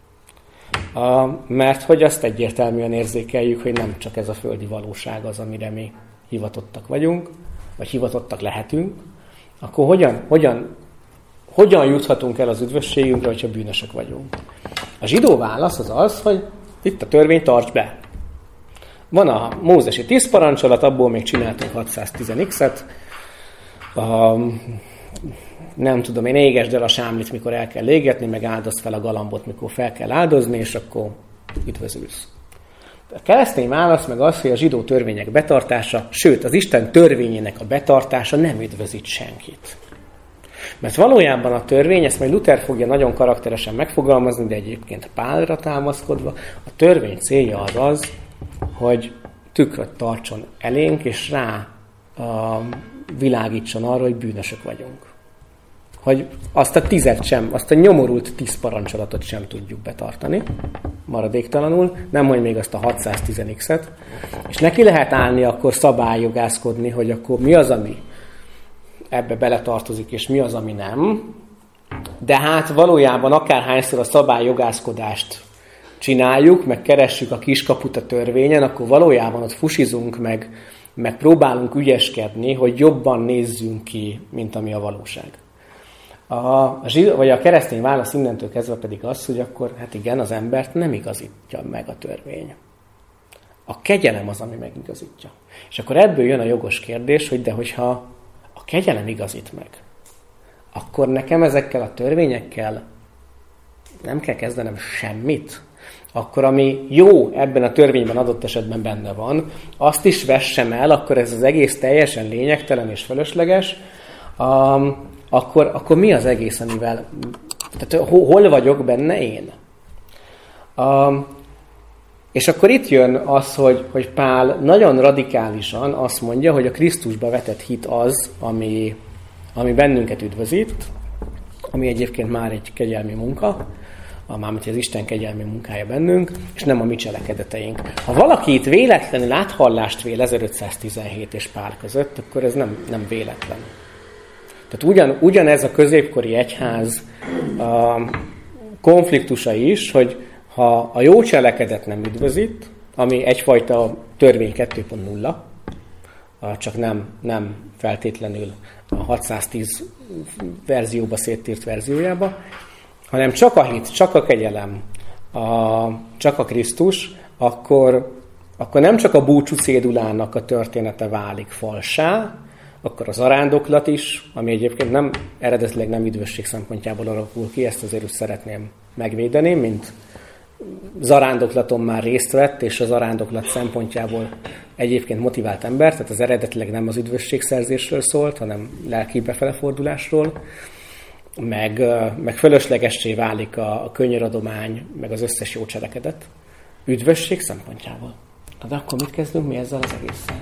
A: Mert hogy azt egyértelműen érzékeljük, hogy nem csak ez a földi valóság az, amire mi hivatottak vagyunk, vagy hivatottak lehetünk, akkor hogyan juthatunk el az üdvösségünkre, hogyha bűnösök vagyunk? A zsidó válasz az, hogy itt a törvény, tartsd be. Van a mózesi 10 parancsolat, abból még csináltunk 610x-et, nem tudom én, égesd el a sámlit, mikor el kell égetni, meg áldozd fel a galambot, mikor fel kell áldozni, és akkor üdvözülsz. A keresztény válasz meg az, hogy a zsidó törvények betartása, sőt, az Isten törvényének a betartása nem üdvözít senkit. Mert valójában a törvény, ezt majd Luther fogja nagyon karakteresen megfogalmazni, de egyébként Pálra támaszkodva, a törvény célja az, hogy tükröt tartson elénk, és rá világítson arra, hogy bűnösök vagyunk. Hogy azt a nyomorult 10 parancsolatot sem tudjuk betartani, maradéktalanul, nemhogy még azt a 610x-et, és neki lehet állni akkor szabályjogászkodni, hogy akkor mi az, ami ebbe beletartozik, és mi az, ami nem. De hát valójában akárhányszor a szabályjogászkodást csináljuk, meg keressük a kiskaput a törvényen, akkor valójában ott fusizunk, meg próbálunk ügyeskedni, hogy jobban nézzünk ki, mint ami a valóság. A keresztény válasz innentől kezdve pedig az, hogy akkor, hát igen, az embert nem igazítja meg a törvény. A kegyelem az, ami megigazítja. És akkor ebből jön a jogos kérdés, hogy de hogyha a kegyelem igazít meg, akkor nekem ezekkel a törvényekkel nem kell kezdenem semmit. Akkor ami jó ebben a törvényben adott esetben benne van, azt is vessem el, akkor ez az egész teljesen lényegtelen és fölösleges, akkor mi az egész, amivel... Tehát hol vagyok benne én? És akkor itt jön az, hogy Pál nagyon radikálisan azt mondja, hogy a Krisztusba vetett hit az, ami bennünket üdvözít, ami egyébként már egy kegyelmi munka, mármint az Isten kegyelmi munkája bennünk, és nem a mi cselekedeteink. Ha valaki itt véletlenül áthallást vél 1517 és Pál között, akkor ez nem véletlen. Tehát ugyanez a középkori egyház konfliktusa is, hogy ha a jó cselekedet nem üdvözít, ami egyfajta törvény 2.0, csak nem feltétlenül a 610 verzióba széttírt verziójába, hanem csak a hit, csak a kegyelem csak a Krisztus, akkor nem csak a búcsú cédulának a története válik falssá, akkor az arándoklat is, ami egyébként nem eredetileg nem üdvösség szempontjából alakul ki, ezt azért úgy szeretném megvédeni, mint zarándoklaton már részt vett, és az arándoklat szempontjából egyébként motivált ember, tehát az eredetileg nem az üdvösségszerzésről szólt, hanem lelki befelefordulásról, meg fölöslegessé válik a könyöradomány, meg az összes jó cselekedet üdvösség szempontjából. De akkor mit kezdünk mi ezzel az egésszel?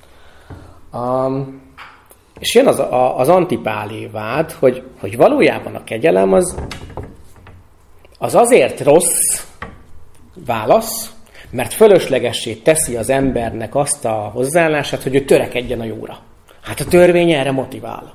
A: És jön az antipáli vád, hogy valójában a kegyelem az azért rossz válasz, mert fölöslegessé teszi az embernek azt a hozzáállását, hogy ő törekedjen a jóra. Hát a törvény erre motivál.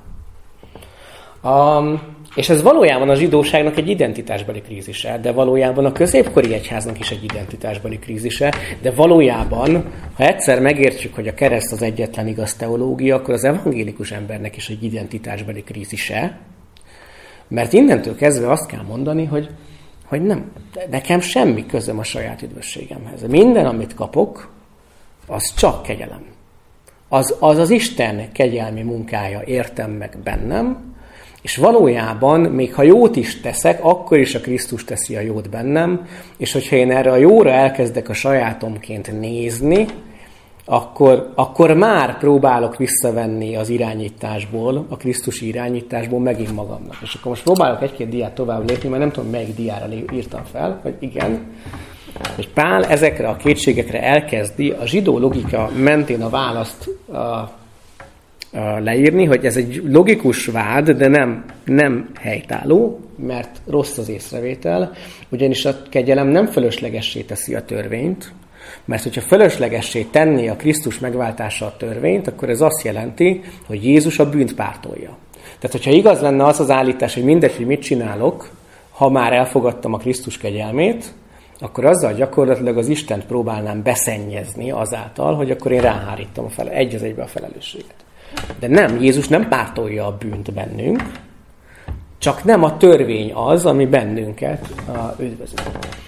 A: És ez valójában a zsidóságnak egy identitásbeli krízise, de valójában a középkori egyháznak is egy identitásbeli krízise, de valójában, ha egyszer megértjük, hogy a kereszt az egyetlen igaz teológia, akkor az evangélikus embernek is egy identitásbeli krízise, mert innentől kezdve azt kell mondani, hogy nem, nekem semmi közöm a saját üdvösségemhez. Minden, amit kapok, az csak kegyelem. Az Isten kegyelmi munkája értem meg bennem, és valójában, még ha jót is teszek, akkor is a Krisztus teszi a jót bennem, és hogyha én erre a jóra elkezdek a sajátomként nézni, akkor már próbálok visszavenni az irányításból, a krisztusi irányításból megint magamnak. És akkor most próbálok egy-két diát tovább lépni, mert nem tudom, melyik diára írtam fel, hogy igen, hogy Pál ezekre a kétségekre elkezdi a zsidó logika mentén a választ leírni, hogy ez egy logikus vád, de nem helytálló, mert rossz az észrevétel, ugyanis a kegyelem nem fölöslegessé teszi a törvényt, mert hogyha fölöslegessé tenné a Krisztus megváltása a törvényt, akkor ez azt jelenti, hogy Jézus a bűnt pártolja. Tehát, hogyha igaz lenne az az állítás, hogy mindegy, hogy mit csinálok, ha már elfogadtam a Krisztus kegyelmét, akkor azzal gyakorlatilag az Istent próbálnám beszennyezni azáltal, hogy akkor én ráhárítom egy az egybe a felelősséget. De nem, Jézus nem pártolja a bűnt bennünk, csak nem a törvény az, ami bennünket üdvözöl.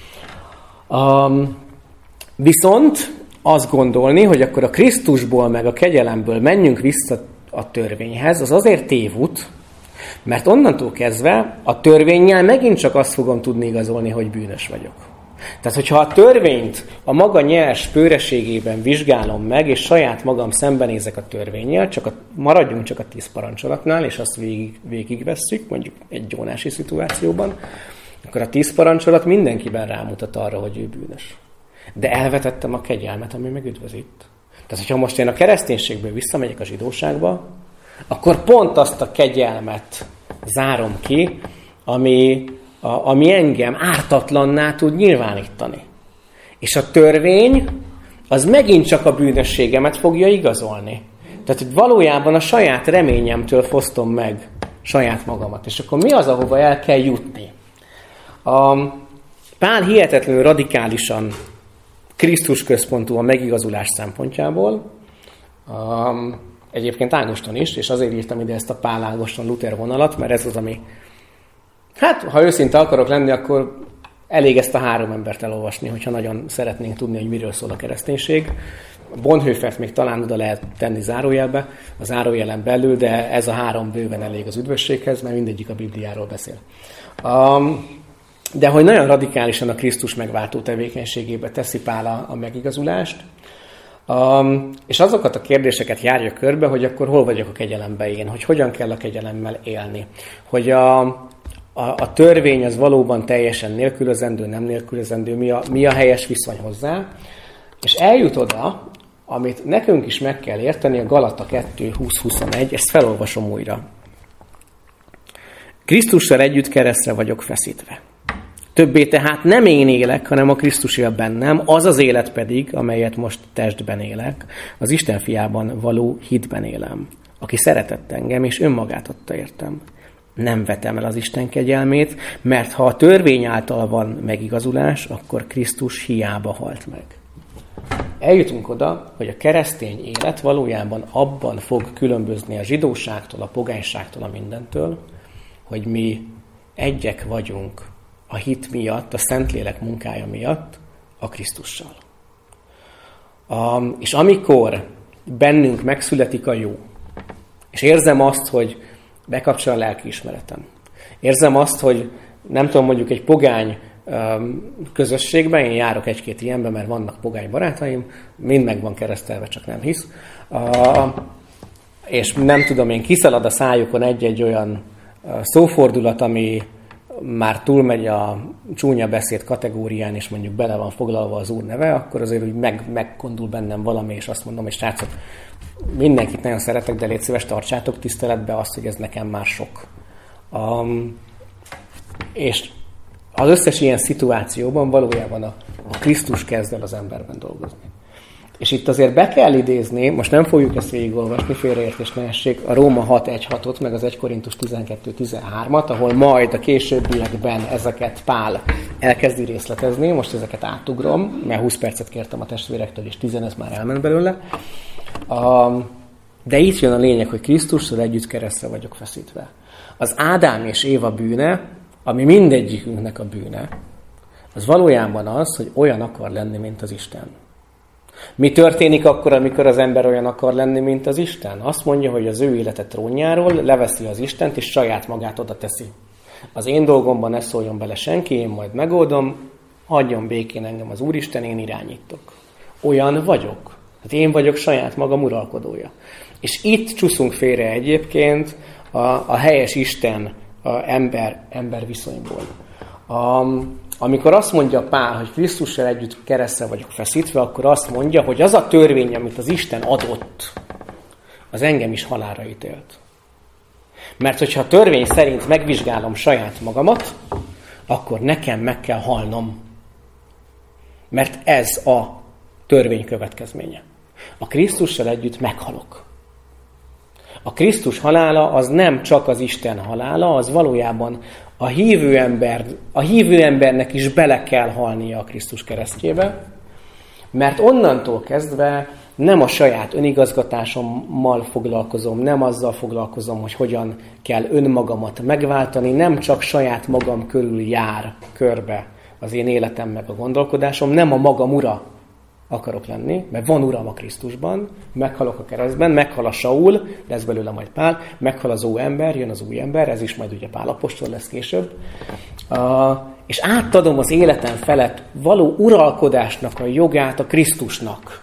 A: Viszont azt gondolni, hogy akkor a Krisztusból meg a kegyelemből menjünk vissza a törvényhez, az azért tévút, mert onnantól kezdve a törvénnyel megint csak azt fogom tudni igazolni, hogy bűnös vagyok. Tehát, hogyha a törvényt a maga nyers pőreségében vizsgálom meg, és saját magam szembenézek a törvénnyel, maradjunk csak a 10 parancsolatnál, és azt végigvesszük, mondjuk egy gyónási szituációban, akkor a 10 parancsolat mindenkiben rámutat arra, hogy ő bűnös. De elvetettem a kegyelmet, ami megüdvözít. Tehát, hogyha most én a kereszténységből visszamegyek a zsidóságba, akkor pont azt a kegyelmet zárom ki, ami engem ártatlanná tud nyilvánítani. És a törvény az megint csak a bűnösségemet fogja igazolni. Tehát, hogy valójában a saját reményemtől fosztom meg saját magamat. És akkor mi az, ahova el kell jutni? Pál hihetetlenül radikálisan Krisztus központú a megigazulás szempontjából. Egyébként Ágoston is, és azért írtam ide ezt a Pál Ágoston Luther vonalat, mert ez az, ami... Hát, ha őszinte akarok lenni, akkor elég ezt a 3 embert elolvasni, hogyha nagyon szeretnénk tudni, hogy miről szól a kereszténység. Bonhoeffert még talán oda lehet tenni zárójelbe, a zárójelen belül, de ez a 3 bőven elég az üdvösséghez, mert mindegyik a Bibliáról beszél. De hogy nagyon radikálisan a Krisztus megváltó tevékenységébe teszi Pál a megigazulást, és azokat a kérdéseket járja körbe, hogy akkor hol vagyok a kegyelemben én, hogy hogyan kell a kegyelemmel élni, hogy a törvény az valóban teljesen nélkülözendő, nem nélkülözendő, mi a helyes viszony hozzá, és eljut oda, amit nekünk is meg kell érteni, a Galata 2:20-21, ezt felolvasom újra. Krisztussal együtt keresztre vagyok feszítve. Többé tehát nem én élek, hanem a Krisztus él bennem, az az élet pedig, amelyet most testben élek, az Isten fiában való hitben élem, aki szeretett engem, és önmagát adta értem. Nem vetem el az Isten kegyelmét, mert ha a törvény által van megigazulás, akkor Krisztus hiába halt meg. Eljutunk oda, hogy a keresztény élet valójában abban fog különbözni a zsidóságtól, a pogányságtól, a mindentől, hogy mi egyek vagyunk a hit miatt, a Szentlélek munkája miatt a Krisztussal. És amikor bennünk megszületik a jó, és érzem azt, hogy bekapcsol a lelkiismeretem, érzem azt, hogy nem tudom, mondjuk egy pogány közösségben, én járok egy-két ilyenben, mert vannak pogány barátaim, mind meg van keresztelve, csak nem hisz, és nem tudom én, kiszalad a szájukon egy-egy olyan szófordulat, ami már túlmegy a csúnya beszéd kategórián, és mondjuk bele van foglalva az Úr neve, akkor azért úgy megkondul bennem valami, és azt mondom, és srácok, mindenkit nagyon szeretek, de légy szíves, tartsátok tiszteletbe azt, hogy ez nekem már sok. És az összes ilyen szituációban valójában a Krisztus kezd el az emberben dolgozni. És itt azért be kell idézni, most nem fogjuk ezt végigolvasni, félreértés ne essék, a Róma 6.1.6-ot, meg az 1 Korintus 12.13-at, ahol majd a későbbiekben ezeket Pál elkezdi részletezni, most ezeket átugrom, mert 20 percet kértem a testvérektől, és 10 ez már elment belőle. De itt jön a lényeg, hogy Krisztussal együtt keresztre vagyok feszítve. Az Ádám és Éva bűne, ami mindegyikünknek a bűne, az valójában az, hogy olyan akar lenni, mint az Isten. Mi történik akkor, amikor az ember olyan akar lenni, mint az Isten? Azt mondja, hogy az ő élete trónjáról leveszi az Istent, és saját magát oda teszi. Az én dolgomban ne szóljon bele senki, én majd megoldom, hagyjon békén engem az Úristen, én irányítok. Olyan vagyok. Hát én vagyok saját magam uralkodója. És itt csúszunk félre egyébként a helyes Isten ember viszonyból. Amikor azt mondja Pál, hogy Krisztussal együtt keresztre vagyok feszítve, akkor azt mondja, hogy az a törvény, amit az Isten adott, az engem is halálra ítélt. Mert hogyha a törvény szerint megvizsgálom saját magamat, akkor nekem meg kell halnom. Mert ez a törvény következménye. A Krisztussal együtt meghalok. A Krisztus halála az nem csak az Isten halála, az valójában a hívő embernek is bele kell halnia a Krisztus keresztjébe, mert onnantól kezdve nem a saját önigazgatásommal foglalkozom, nem azzal foglalkozom, hogy hogyan kell önmagamat megváltani, nem csak saját magam körül jár körbe az én életem meg a gondolkodásom, nem a magam ura akarok lenni, mert van Uram a Krisztusban, meghalok a keresztben, meghal a Saul, de ez belőle majd Pál, meghal az óember, jön az új ember, ez is majd ugye Pál apostol lesz később, és átadom az életem felett való uralkodásnak a jogát a Krisztusnak.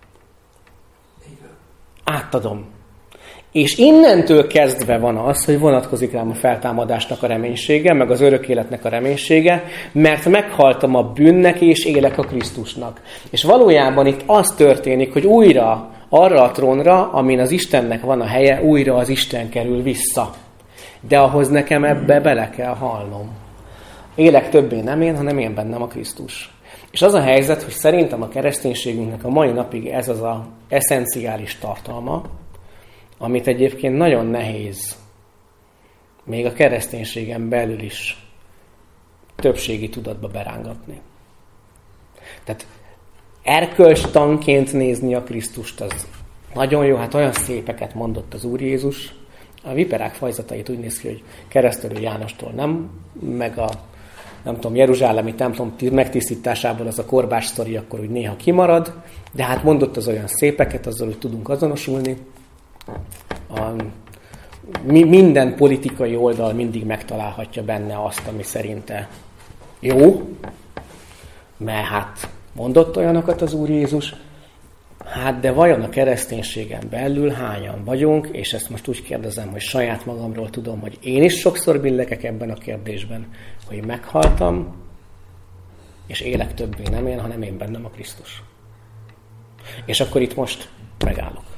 A: Átadom. És innentől kezdve van az, hogy vonatkozik rám a feltámadásnak a reménysége, meg az örök életnek a reménysége, mert meghaltam a bűnnek, és élek a Krisztusnak. És valójában itt az történik, hogy újra arra a trónra, amin az Istennek van a helye, újra az Isten kerül vissza. De ahhoz nekem ebbe bele kell halnom. Élek többé nem én, hanem én bennem a Krisztus. És az a helyzet, hogy szerintem a kereszténységünknek a mai napig ez az az eszenciális tartalma, amit egyébként nagyon nehéz, még a kereszténységen belül is többségi tudatba berángatni. Tehát erkölcstanként nézni a Krisztust, az nagyon jó, hát olyan szépeket mondott az Úr Jézus. A viperák fajzatait úgy néz ki, hogy Keresztelő Jánostól nem, meg a nem tudom, jeruzsálemi templom megtisztításából az a korbás sztori akkor úgy néha kimarad, de hát mondott az olyan szépeket, azzal, hogy tudunk azonosulni. Minden politikai oldal mindig megtalálhatja benne azt, ami szerinte jó, mert hát mondott olyanokat az Úr Jézus, hát de vajon a kereszténységen belül hányan vagyunk, és ezt most úgy kérdezem, hogy saját magamról tudom, hogy én is sokszor billegek ebben a kérdésben, hogy meghaltam, és élek többé nem én, hanem én bennem a Krisztus. És akkor itt most megállok.